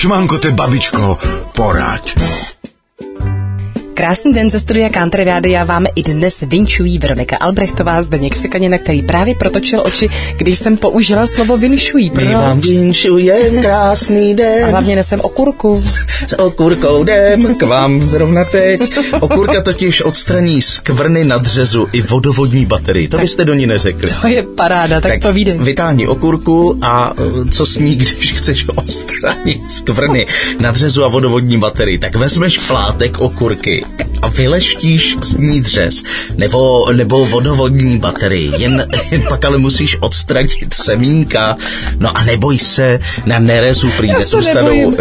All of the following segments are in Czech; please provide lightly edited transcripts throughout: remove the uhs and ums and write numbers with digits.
Šmanko, te babičko, poraď. Krásný den ze studia Country Rádia vám i dnes vinčují Veronika Albrechtová, Zdeněk Sekanina, který právě protočil oči, když jsem použila slovo vinšují. My vám vinšujem krásný den. A hlavně nesem okurku. S okurkou jdem k vám zrovna teď. Okurka totiž odstraní skvrny nadřezu i vodovodní baterii. To byste do ní neřekli. To je paráda, tak povídej. Vytáhni okurku a co s ní, když chceš odstranit skvrny nadřezu a vodovodní baterii, tak vezmeš plátek okurky a vyleštíš z ní dřez nebo vodovodní baterii. Jen pak ale musíš odstranit semínka. No a neboj se, na nerezu prý nezůstanou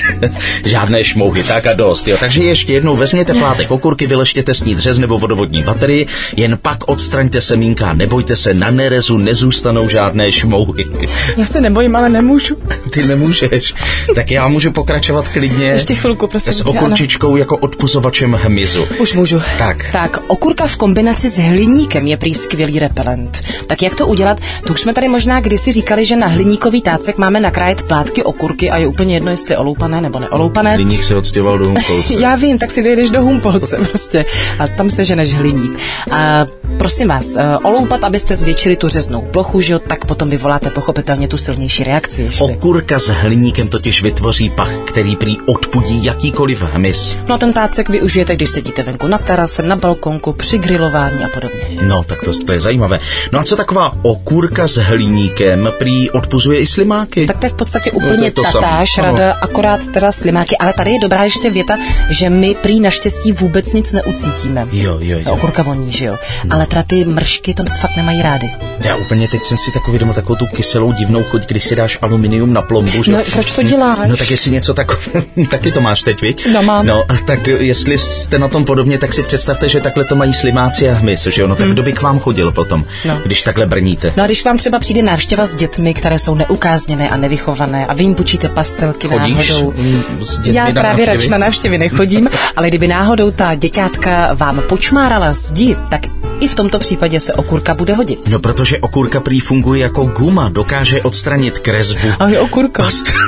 žádné šmouhy. Tak a dost. Jo. Takže ještě jednou vezměte plátek okurky, vyleštěte s ní dřez nebo vodovodní baterii, jen pak odstraňte semínka. Nebojte se, na nerezu nezůstanou žádné šmouhy. Já se nebojím, ale nemůžu. Ty nemůžeš. Tak já můžu pokračovat klidně. Ještě chvilku, prosím. S okurčičkou jako odpozovačem hmyzu. Už můžu. Tak, okurka v kombinaci s hliníkem je prý skvělý repelent. Tak jak to udělat? To už jsme tady možná kdysi říkali, že na hliníkový tácek máme nakrájet plátky okurky a je úplně jedno, jestli oloupané nebo neoloupané. Hliník se odstěhoval do Humpolce. Já vím, tak si dojedeš do Humpolce prostě. A tam se ženeš hliník. A prosím vás, oloupat, abyste zvětšili tu řeznou plochu, že? Tak potom vyvoláte pochopitelně tu silnější reakci. Ještě. Okurka s hliníkem totiž vytvoří pach, který prý odpudí jakýkoliv hmyz. No ten tácek využijete, když sedíte venku na terase, na balkonku, při grilování a podobně. Že? No, tak to je zajímavé. No a co taková okurka s hliníkem prý odpuzuje i slimáky? Tak to je v podstatě úplně tatáž rada, akorát teda slimáky, ale tady je dobrá ještě věta, že my prý naštěstí vůbec nic neucítíme. Jo. Okurka voní, že jo. No. Ale teda ty mršky to fakt nemají rády. Já úplně teď jsem si takový doma takovou tu kyselou divnou chuť, když si dáš aluminium na plombu, že? No, proč to děláš? No tak jestli něco takového, taky to máš teď, viď? No mám. No, tak jestli jste na tom podobně, tak si představte, že takhle to mají slimáci a hmyz, že jo? No tak kdo by k vám chodil potom, když takhle brníte? No a když vám třeba přijde návštěva s dětmi, které jsou neukázněné a nevychované a vy jim půjčíte pastelky náhodou. Já právě radši na návštěvy nechodím, ale kdyby náhodou ta děťátka vám počmárala zdi, tak i v tomto případě se okurka bude hodit. No protože okurka prý funguje jako guma, dokáže odstranit kresbu. A je okurka.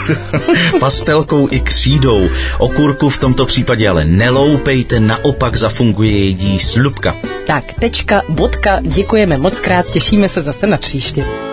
Pastelkou i křídou. Okurku v tomto případě ale neloupejte, naopak zafunguje její slupka. Tak, tečka, bodka, děkujeme mockrát, těšíme se zase na příště.